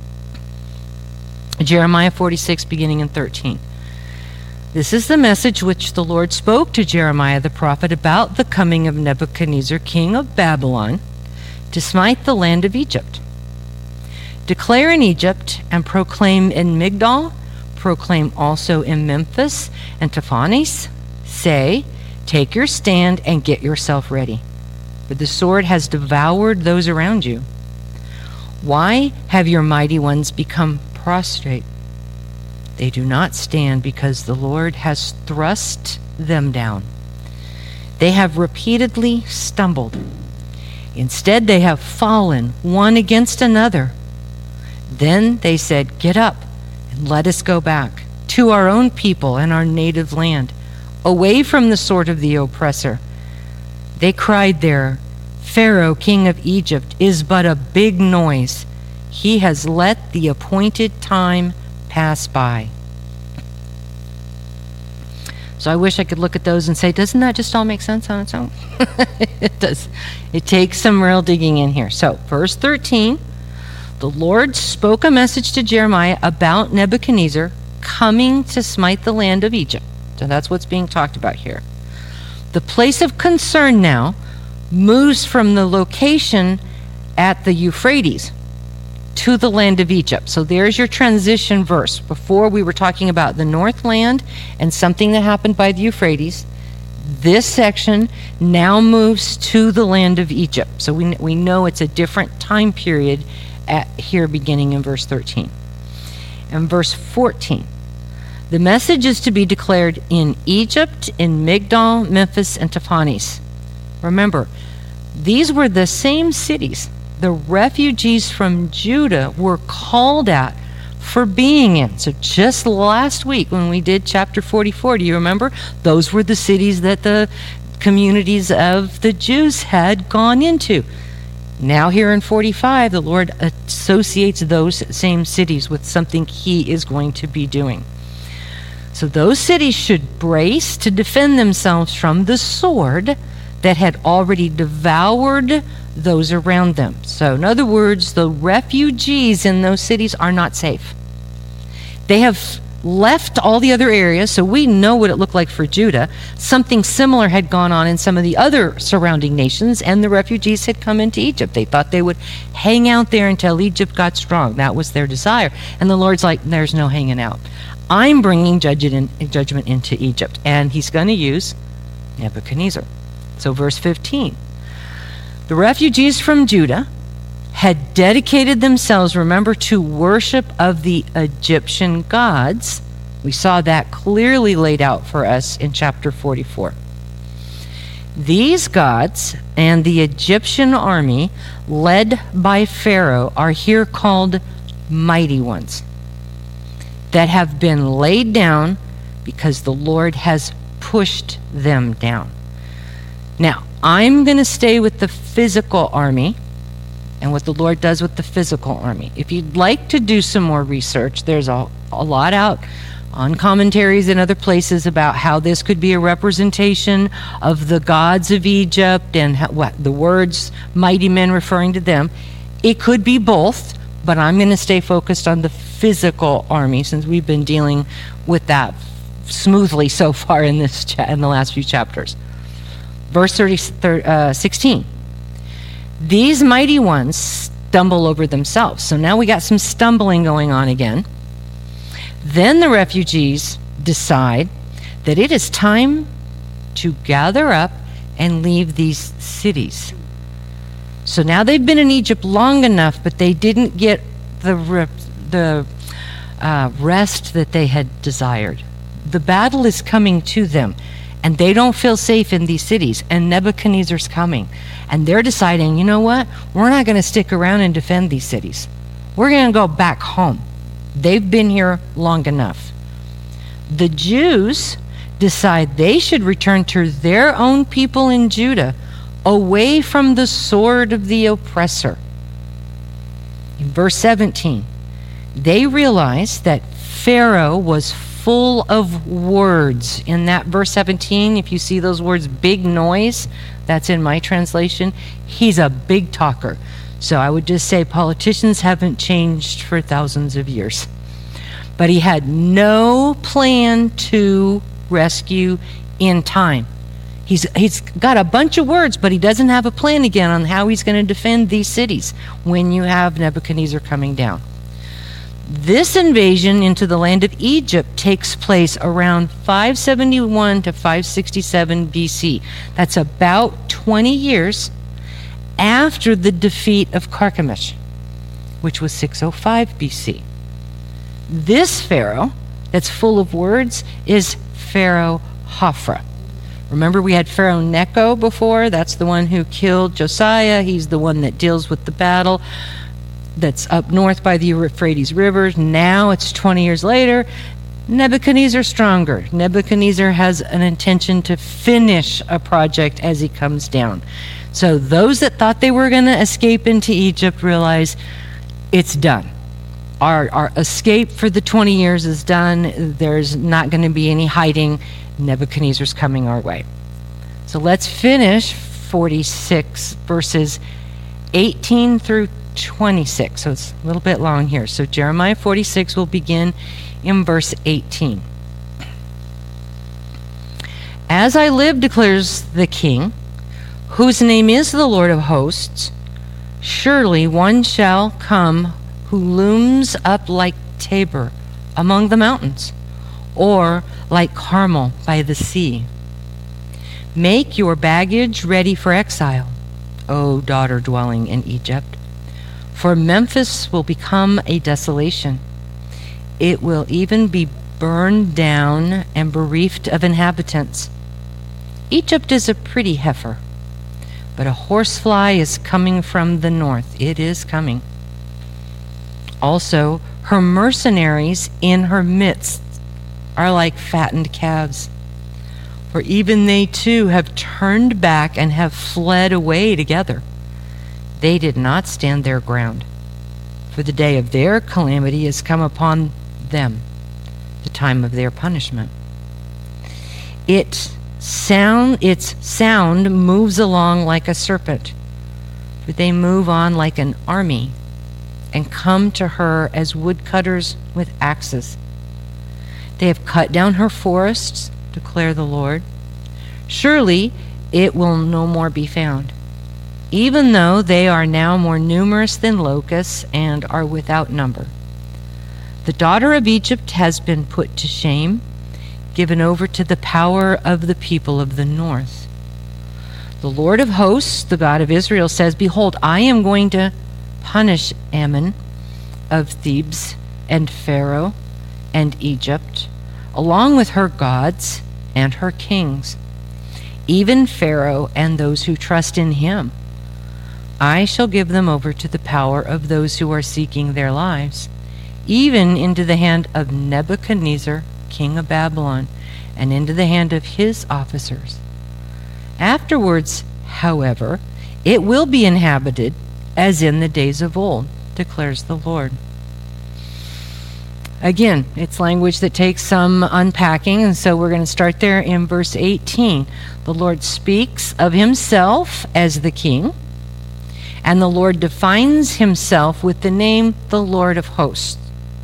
Speaker 1: Jeremiah forty-six, beginning in thirteen. This is the message which the Lord spoke to Jeremiah the prophet about the coming of Nebuchadnezzar, king of Babylon, to smite the land of Egypt. Declare in Egypt and proclaim in Migdol, proclaim also in Memphis and Tahpanhes. Say, take your stand and get yourself ready, for the sword has devoured those around you. Why have your mighty ones become prostrate? They do not stand because the Lord has thrust them down. They have repeatedly stumbled. Instead, they have fallen one against another. Then they said, get up and let us go back to our own people and our native land, away from the sword of the oppressor. They cried there, Pharaoh, king of Egypt, is but a big noise. He has let the appointed time pass by. So I wish I could look at those and say, doesn't that just all make sense on its own? It does. It takes some real digging in here. So verse thirteen, the Lord spoke a message to Jeremiah about Nebuchadnezzar coming to smite the land of Egypt. So that's what's being talked about here. The place of concern now moves from the location at the Euphrates to the land of Egypt. So there's your transition verse. Before we were talking about the north land and something that happened by the Euphrates. This section now moves to the land of Egypt. So we, we know it's a different time period at here beginning in verse thirteen. And verse fourteen. The message is to be declared in Egypt, in Migdol, Memphis, and Tahpanhes. Remember, these were the same cities the refugees from Judah were called at for being in. So just last week when we did chapter forty-four, do you remember? Those were the cities that the communities of the Jews had gone into. Now here in forty-five, the Lord associates those same cities with something he is going to be doing. So those cities should brace to defend themselves from the sword that had already devoured those around them. So in other words, the refugees in those cities are not safe. They have left all the other areas, so we know what it looked like for Judah. Something similar had gone on in some of the other surrounding nations, and the refugees had come into Egypt. They thought they would hang out there until Egypt got strong. That was their desire. And the Lord's like, there's no hanging out. I'm bringing judgment into Egypt. And he's going to use Nebuchadnezzar. So verse fifteen. The refugees from Judah had dedicated themselves, remember, to worship of the Egyptian gods. We saw that clearly laid out for us in chapter forty-four. These gods and the Egyptian army, led by Pharaoh, are here called mighty ones, that have been laid down because the Lord has pushed them down. Now, I'm going to stay with the physical army and what the Lord does with the physical army. If you'd like to do some more research, there's a, a lot out on commentaries and other places about how this could be a representation of the gods of Egypt and how, what the words mighty men referring to them. It could be both, but I'm going to stay focused on the physical army since we've been dealing with that smoothly so far in this cha- in the last few chapters. Verse thirty, uh, sixteen. These mighty ones stumble over themselves. So now we got some stumbling going on again. Then the refugees decide that it is time to gather up and leave these cities. So now they've been in Egypt long enough, but they didn't get the re- the uh, rest that they had desired. The battle is coming to them, and they don't feel safe in these cities, and Nebuchadnezzar's coming. And they're deciding, you know what? We're not going to stick around and defend these cities. We're going to go back home. They've been here long enough. The Jews decide they should return to their own people in Judah, away from the sword of the oppressor. In verse seventeen, they realize that Pharaoh was full of words. In that verse seventeen, if you see those words, big noise, that's in my translation. He's a big talker. So I would just say politicians haven't changed for thousands of years. But he had no plan to rescue in time. He's he's got a bunch of words, but he doesn't have a plan again on how he's going to defend these cities when you have Nebuchadnezzar coming down. This invasion into the land of Egypt takes place around five seventy-one to five sixty-seven B C. That's about twenty years after the defeat of Carchemish, which was six oh five B C. This Pharaoh that's full of words is Pharaoh Hophra. Remember, we had Pharaoh Necho before. That's the one who killed Josiah. He's the one that deals with the battle that's up north by the Euphrates River. Now it's twenty years later. Nebuchadnezzar stronger. Nebuchadnezzar has an intention to finish a project as he comes down. So those that thought they were going to escape into Egypt realize it's done. Our, our escape for the twenty years is done. There's not going to be any hiding. Nebuchadnezzar's coming our way. So let's finish forty-six verses eighteen through twenty-six. So it's a little bit long here. So Jeremiah forty-six will begin in verse eighteen. As I live, declares the king, whose name is the Lord of hosts, surely one shall come who looms up like Tabor among the mountains, or like Carmel by the sea. Make your baggage ready for exile, O daughter dwelling in Egypt, for Memphis will become a desolation. It will even be burned down and bereft of inhabitants. Egypt is a pretty heifer, but a horsefly is coming from the north. It is coming. Also, her mercenaries in her midst are like fattened calves, for even they too have turned back and have fled away together. They did not stand their ground, for the day of their calamity has come upon them, the time of their punishment. It sound, its sound moves along like a serpent, for they move on like an army and come to her as woodcutters with axes. They have cut down her forests, declare the Lord. Surely it will no more be found, even though they are now more numerous than locusts and are without number. The daughter of Egypt has been put to shame, given over to the power of the people of the north. The Lord of hosts, the God of Israel, says, behold, I am going to punish Ammon of Thebes and Pharaoh and Egypt, along with her gods and her kings. even Pharaoh and those who trust in him. I shall give them over to the power of those who are seeking their lives, even into the hand of Nebuchadnezzar, king of Babylon, and into the hand of his officers. Afterwards, however, it will be inhabited as in the days of old, declares the Lord. Again, it's language that takes some unpacking, and so we're going to start there in verse eighteen. The Lord speaks of himself as the king, and the Lord defines himself with the name the Lord of hosts.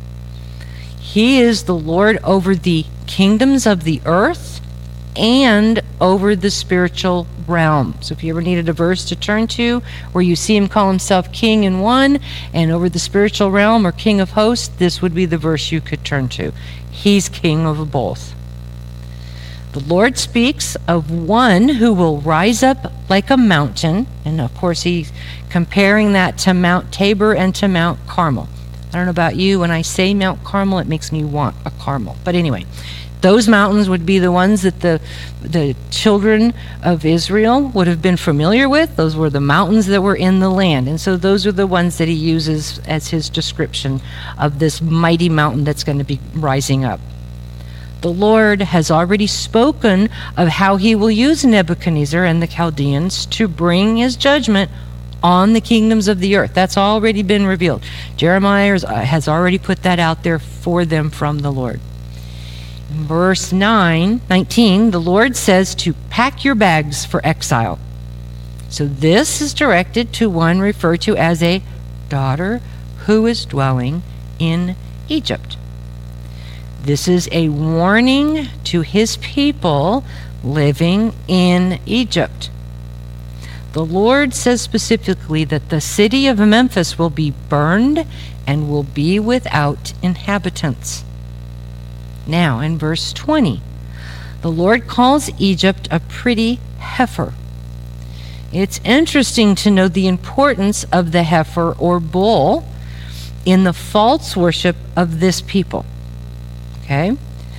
Speaker 1: He is the Lord over the kingdoms of the earth and over the spiritual realm. So if you ever needed a verse to turn to where you see him call himself king in one and over the spiritual realm or king of hosts, this would be the verse you could turn to. He's king of both. The Lord speaks of one who will rise up like a mountain, and of course he's comparing that to Mount Tabor and to Mount Carmel. I don't know about you, when I say Mount Carmel, it makes me want a caramel. But anyway, those mountains would be the ones that the the children of Israel would have been familiar with. Those were the mountains that were in the land. And so those are the ones that he uses as his description of this mighty mountain that's going to be rising up. The Lord has already spoken of how he will use Nebuchadnezzar and the Chaldeans to bring his judgment on the kingdoms of the earth. That's already been revealed. Jeremiah has already put that out there for them from the Lord. In verse nine, nineteen, the Lord says to pack your bags for exile. So this is directed to one referred to as a daughter who is dwelling in Egypt. This is a warning to his people living in Egypt. The Lord says specifically that the city of Memphis will be burned and will be without inhabitants. Now, in verse twenty, the Lord calls Egypt a pretty heifer. It's interesting to note the importance of the heifer or bull in the false worship of this people. Okay?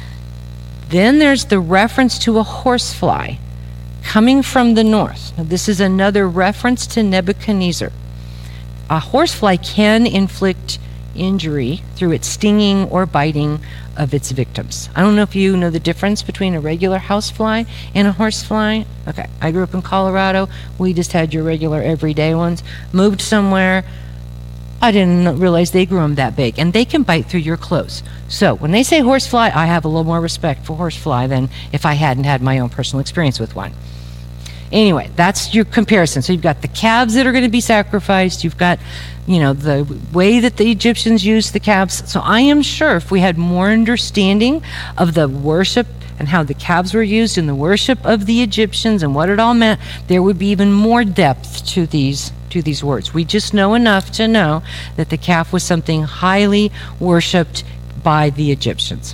Speaker 1: Then there's the reference to a horsefly coming from the north. Now, this is another reference to Nebuchadnezzar. A horsefly can inflict injury through its stinging or biting of its victims. I don't know if you know the difference between a regular housefly and a horsefly. Okay, I grew up in Colorado. We just had your regular everyday ones. Moved somewhere. I didn't realize they grew them that big, and they can bite through your clothes. So when they say horsefly, I have a little more respect for horsefly than if I hadn't had my own personal experience with one. Anyway, that's your comparison. So you've got the calves that are going to be sacrificed. You've got, you know, the way that the Egyptians used the calves. So I am sure if we had more understanding of the worship and how the calves were used in the worship of the Egyptians and what it all meant, there would be even more depth to these to these words. We just know enough to know that the calf was something highly worshipped by the Egyptians.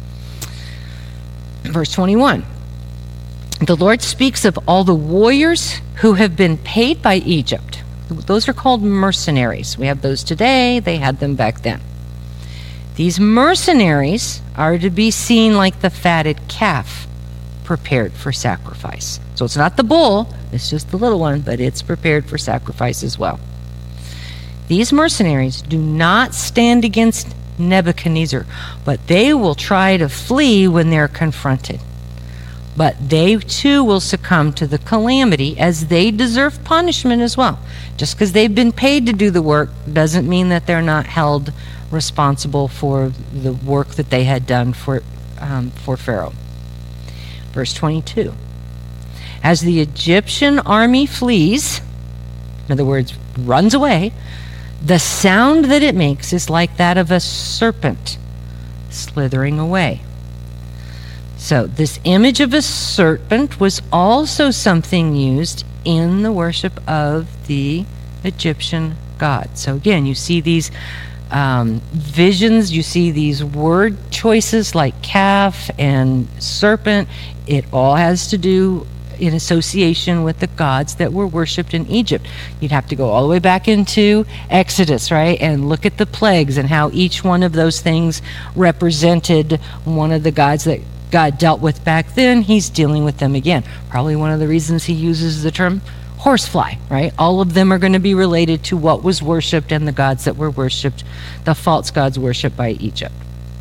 Speaker 1: Verse twenty-one. The Lord speaks of all the warriors who have been paid by Egypt. Those are called mercenaries. We have those today. They had them back then. These mercenaries are to be seen like the fatted calf prepared for sacrifice. So it's not the bull, it's just the little one, but it's prepared for sacrifice as well. These mercenaries do not stand against Nebuchadnezzar, but they will try to flee when they're confronted. But they too will succumb to the calamity, as they deserve punishment as well. Just because they've been paid to do the work doesn't mean that they're not held responsible for the work that they had done for um, for Pharaoh. Verse twenty-two. As the Egyptian army flees, in other words, runs away, the sound that it makes is like that of a serpent slithering away. So this image of a serpent was also something used in the worship of the Egyptian god. So again, you see these um, visions, you see these word choices like calf and serpent. It all has to do in association with the gods that were worshipped in Egypt. You'd have to go all the way back into Exodus, right, and look at the plagues and how each one of those things represented one of the gods that God dealt with back then, he's dealing with them again. Probably one of the reasons he uses the term horsefly, right? All of them are going to be related to what was worshipped and the gods that were worshipped, the false gods worshipped by Egypt.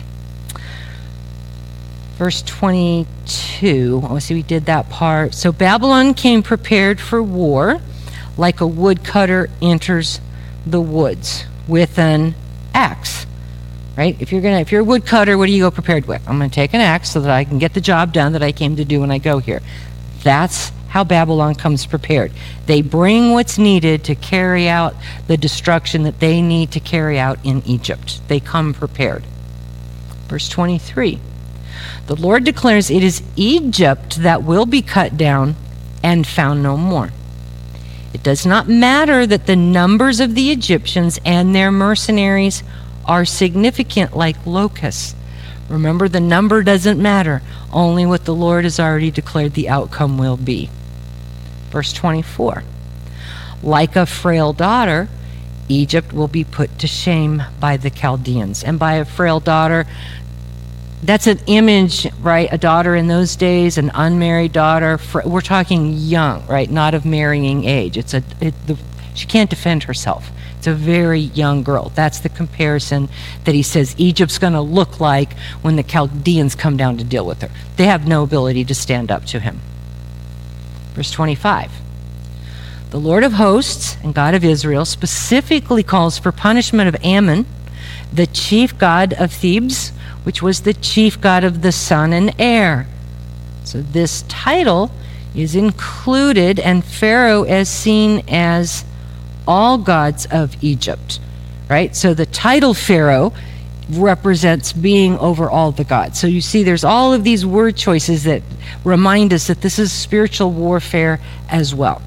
Speaker 1: Verse twenty-two, let's see, we did that part. So Babylon came prepared for war, like a woodcutter enters the woods with an axe, right? If you're gonna, if you're a woodcutter, what do you go prepared with? I'm gonna take an axe so that I can get the job done that I came to do when I go here. That's how Babylon comes prepared. They bring what's needed to carry out the destruction that they need to carry out in Egypt. They come prepared. Verse twenty-three. The Lord declares it is Egypt that will be cut down and found no more. It does not matter that the numbers of the Egyptians and their mercenaries are significant like locusts. Remember, the number doesn't matter. Only what the Lord has already declared the outcome will be. Verse twenty-four. Like a frail daughter, Egypt will be put to shame by the Chaldeans. And by a frail daughter, that's an image, right? A daughter in those days, an unmarried daughter. We're talking young, right? Not of marrying age. It's a it, the, she can't defend herself. It's a very young girl. That's the comparison that he says Egypt's going to look like when the Chaldeans come down to deal with her. They have no ability to stand up to him. Verse twenty-five. The Lord of hosts and God of Israel specifically calls for punishment of Ammon, the chief god of Thebes, which was the chief god of the sun and air. So this title is included, and Pharaoh is seen as all gods of Egypt, right? So the title Pharaoh represents being over all the gods. So you see there's all of these word choices that remind us that this is spiritual warfare as well.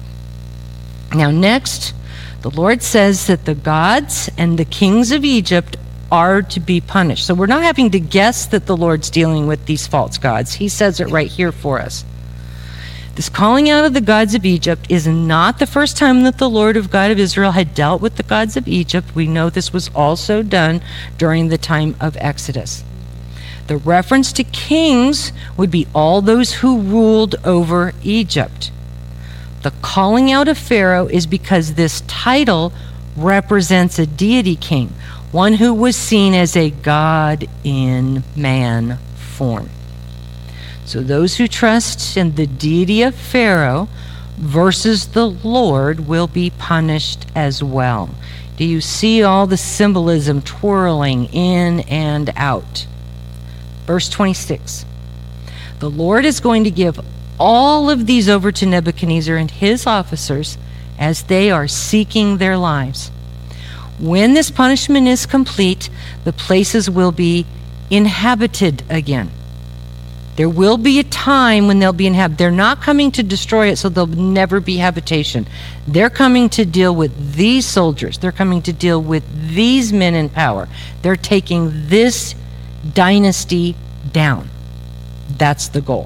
Speaker 1: Now next, the Lord says that the gods and the kings of Egypt are to be punished. So we're not having to guess that the Lord's dealing with these false gods. He says it right here for us. This calling out of the gods of Egypt is not the first time that the Lord of God of Israel had dealt with the gods of Egypt. We know this was also done during the time of Exodus. The reference to kings would be all those who ruled over Egypt. The calling out of Pharaoh is because this title represents a deity king, one who was seen as a god in man form. So those who trust in the deity of Pharaoh versus the Lord will be punished as well. Do you see all the symbolism twirling in and out? Verse twenty-six. The Lord is going to give all of these over to Nebuchadnezzar and his officers as they are seeking their lives. When this punishment is complete, the places will be inhabited again. There will be a time when they'll be inhabited. They're not coming to destroy it, so there'll never be habitation. They're coming to deal with these soldiers. They're coming to deal with these men in power. They're taking this dynasty down. That's the goal.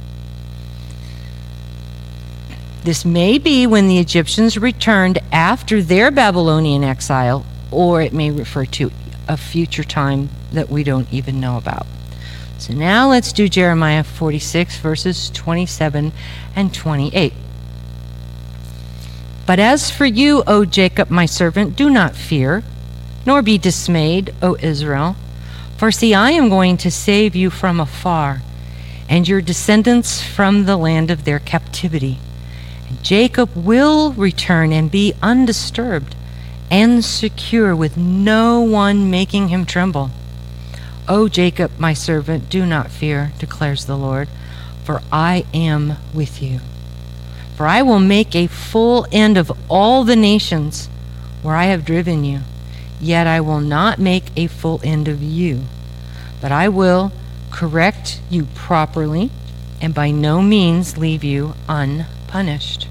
Speaker 1: This may be when the Egyptians returned after their Babylonian exile, or it may refer to a future time that we don't even know about. So now let's do Jeremiah forty-six, verses twenty-seven and twenty-eight. But as for you, O Jacob, my servant, do not fear, nor be dismayed, O Israel. For see, I am going to save you from afar, and your descendants from the land of their captivity. Jacob will return and be undisturbed and secure, with no one making him tremble. O Jacob, my servant, do not fear, declares the Lord, for I am with you. For I will make a full end of all the nations where I have driven you, yet I will not make a full end of you, but I will correct you properly and by no means leave you unpunished.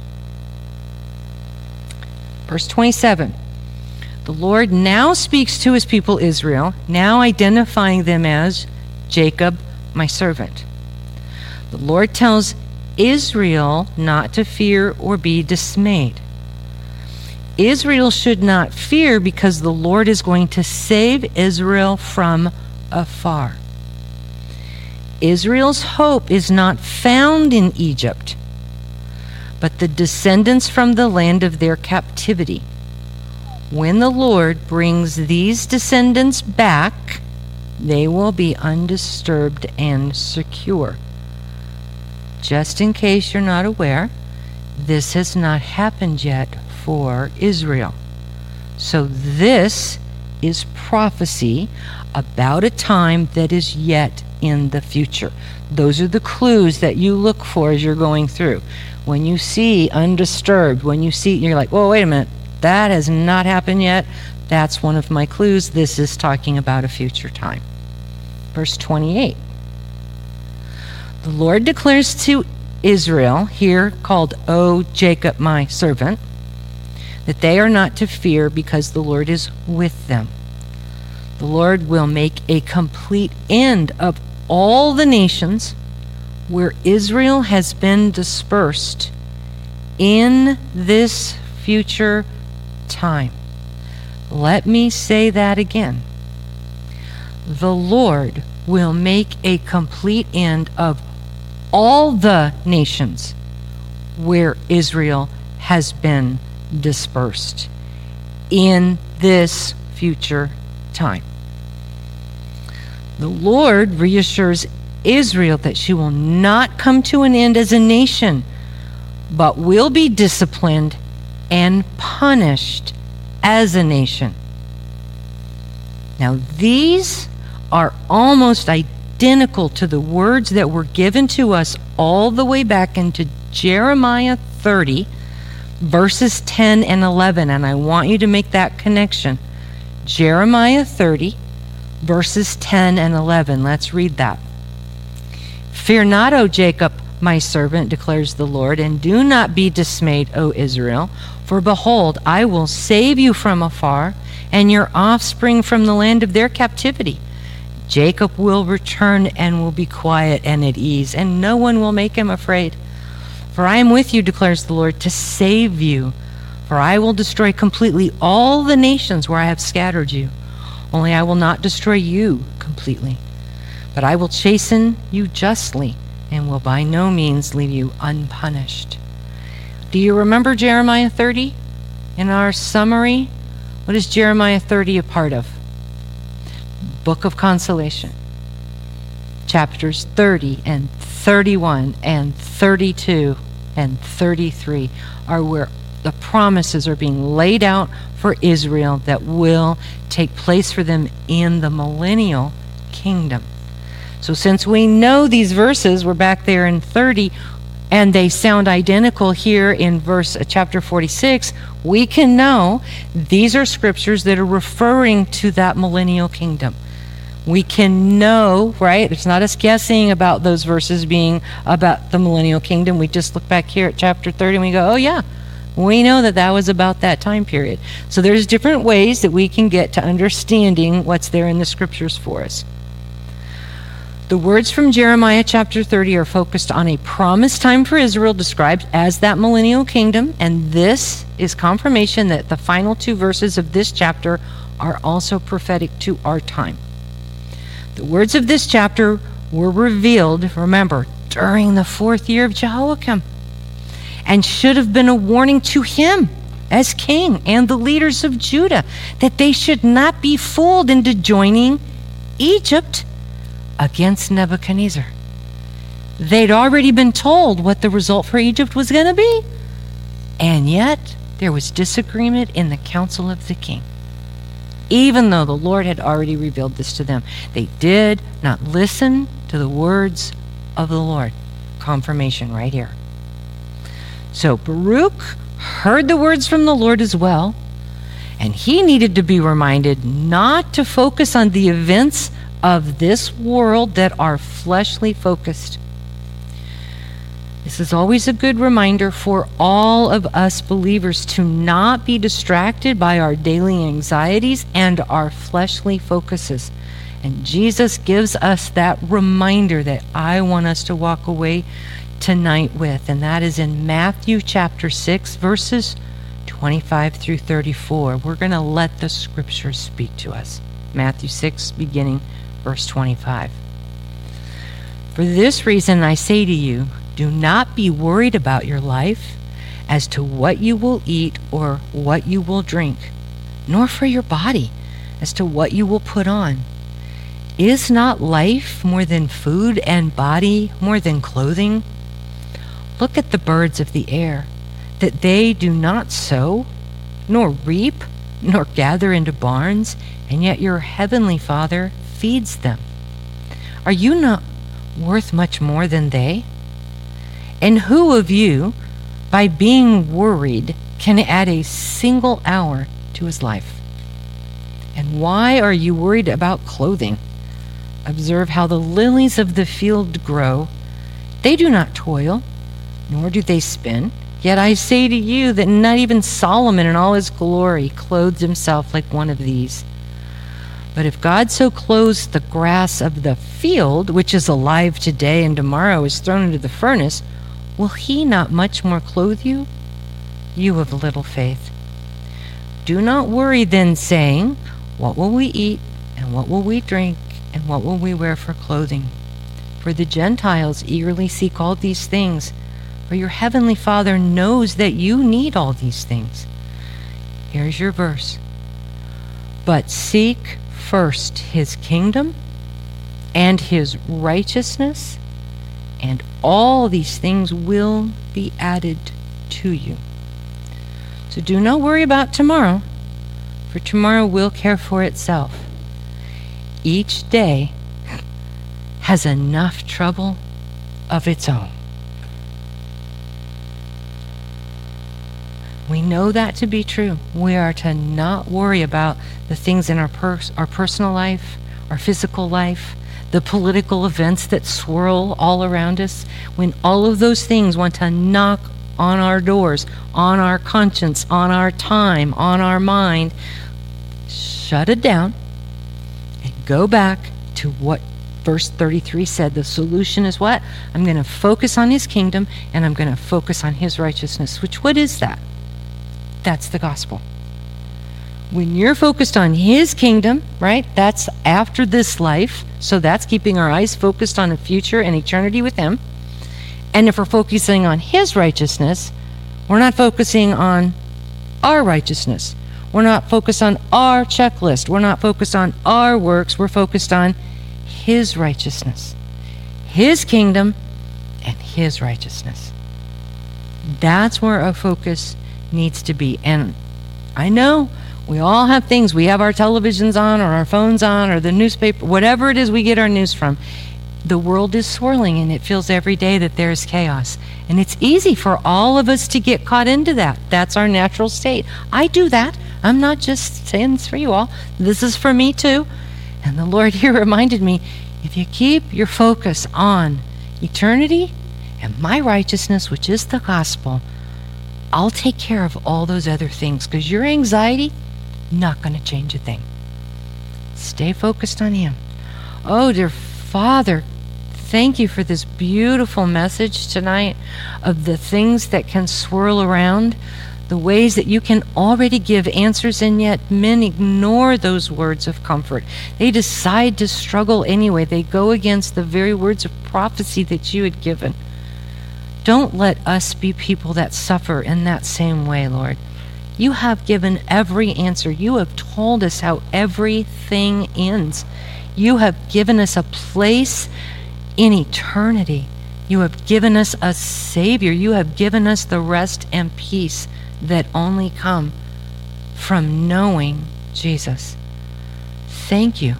Speaker 1: Verse twenty-seven. The Lord now speaks to his people Israel, now identifying them as Jacob, my servant. The Lord tells Israel not to fear or be dismayed. Israel should not fear because the Lord is going to save Israel from afar. Israel's hope is not found in Egypt, but the descendants from the land of their captivity. When the Lord brings these descendants back, they will be undisturbed and secure. Just in case you're not aware, this has not happened yet for Israel. So this is prophecy about a time that is yet in the future. Those are the clues that you look for as you're going through. When you see undisturbed, when you see, you're like, whoa, wait a minute, that has not happened yet. That's one of my clues. This is talking about a future time. Verse twenty-eight. The Lord declares to Israel, here called, O Jacob, my servant, that they are not to fear because the Lord is with them. The Lord will make a complete end of all the nations where Israel has been dispersed in this future time. Let me say that again. The Lord will make a complete end of all the nations where Israel has been dispersed in this future time. The Lord reassures Israel that she will not come to an end as a nation, but will be disciplined and punished as a nation. Now, these are almost identical to the words that were given to us all the way back into Jeremiah thirty, verses ten and eleven, and I want you to make that connection. Jeremiah thirty, verses ten and eleven. Let's read that. Fear not, O Jacob, my servant, declares the Lord, and do not be dismayed, O Israel, for behold, I will save you from afar, and your offspring from the land of their captivity. Jacob will return and will be quiet and at ease, and no one will make him afraid. For I am with you, declares the Lord, to save you. For I will destroy completely all the nations where I have scattered you. Only I will not destroy you completely, but I will chasten you justly, and will by no means leave you unpunished. Do you remember Jeremiah thirty? In our summary, what is Jeremiah thirty a part of? Book of Consolation. Chapters thirty and thirty-one and thirty-two and thirty-three are where the promises are being laid out for Israel that will take place for them in the millennial kingdom. So since we know these verses, we're back there in thirty, and they sound identical here in verse uh, chapter forty-six, we can know these are scriptures that are referring to that millennial kingdom. We can know, right? It's not us guessing about those verses being about the millennial kingdom. We just look back here at chapter thirty and we go, oh yeah, we know that that was about that time period. So there's different ways that we can get to understanding what's there in the scriptures for us. The words from Jeremiah chapter thirty are focused on a promised time for Israel described as that millennial kingdom, and this is confirmation that the final two verses of this chapter are also prophetic to our time. The words of this chapter were revealed, remember, during the fourth year of Jehoiakim, and should have been a warning to him as king and the leaders of Judah that they should not be fooled into joining Egypt against Nebuchadnezzar. They'd already been told what the result for Egypt was going to be, and yet there was disagreement in the council of the king. Even though the Lord had already revealed this to them, they did not listen to the words of the Lord. Confirmation right here. So Baruch heard the words from the Lord as well, and he needed to be reminded not to focus on the events of this world that are fleshly focused. This is always a good reminder for all of us believers to not be distracted by our daily anxieties and our fleshly focuses. And Jesus gives us that reminder that I want us to walk away tonight with, and that is in Matthew chapter six, verses twenty-five through thirty-four. We're going to let the scriptures speak to us. Matthew six, beginning verse twenty-five. For this reason I say to you, do not be worried about your life as to what you will eat or what you will drink, nor for your body as to what you will put on. Is not life more than food and body more than clothing? Look at the birds of the air, that they do not sow, nor reap, nor gather into barns, and yet your heavenly Father feeds them. Are you not worth much more than they? And who of you, by being worried, can add a single hour to his life? And why are you worried about clothing? Observe how the lilies of the field grow. They do not toil, nor do they spin. Yet I say to you that not even Solomon in all his glory clothed himself like one of these. But if God so clothes the grass of the field, which is alive today and tomorrow is thrown into the furnace, will he not much more clothe you, you of little faith? Do not worry then, saying, what will we eat, and what will we drink, and what will we wear for clothing? For the Gentiles eagerly seek all these things, for your heavenly Father knows that you need all these things. Here's your verse. But seek first his kingdom and his righteousness, and all these things will be added to you. So do not worry about tomorrow, for tomorrow will care for itself. Each day has enough trouble of its own. We know that to be true. We are to not worry about the things in our pers- our personal life, our physical life, the political events that swirl all around us, when all of those things want to knock on our doors, on our conscience, on our time, on our mind. Shut it down and go back to what verse thirty-three said. The solution is what? I'm going to focus on his kingdom, and I'm going to focus on his righteousness. Which, what is that? That's the gospel. When you're focused on his kingdom, right, that's after this life, so that's keeping our eyes focused on the future and eternity with him. And if we're focusing on his righteousness, we're not focusing on our righteousness. We're not focused on our checklist. We're not focused on our works. We're focused on his righteousness, his kingdom, and his righteousness. That's where our focus needs to be. And I know we all have things. We have our televisions on, or our phones on, or the newspaper, whatever it is we get our news from. The world is swirling, and it feels every day that there's chaos. And it's easy for all of us to get caught into that. That's our natural state. I do that. I'm not just saying this for you all. This is for me too. And the Lord here reminded me, if you keep your focus on eternity and my righteousness, which is the gospel, I'll take care of all those other things, because your anxiety, not going to change a thing. Stay focused on him. Oh, dear Father, thank you for this beautiful message tonight of the things that can swirl around, the ways that you can already give answers, and yet men ignore those words of comfort. They decide to struggle anyway. They go against the very words of prophecy that you had given. Don't let us be people that suffer in that same way, Lord. You have given every answer. You have told us how everything ends. You have given us a place in eternity. You have given us a Savior. You have given us the rest and peace that only come from knowing Jesus. Thank you.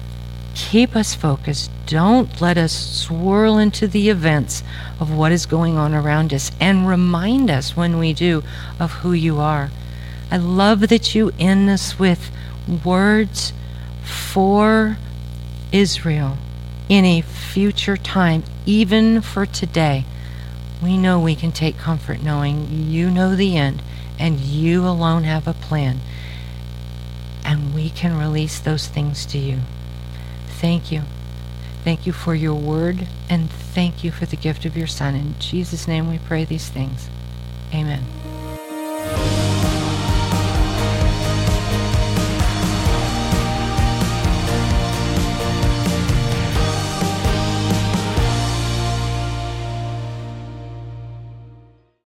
Speaker 1: Keep us focused. Don't let us swirl into the events of what is going on around us, and remind us when we do of who you are. I love that you end this with words for Israel in a future time, even for today. We know we can take comfort knowing you know the end, and you alone have a plan, and we can release those things to you. Thank you. Thank you for your word, and thank you for the gift of your Son. In Jesus' name we pray these things. Amen.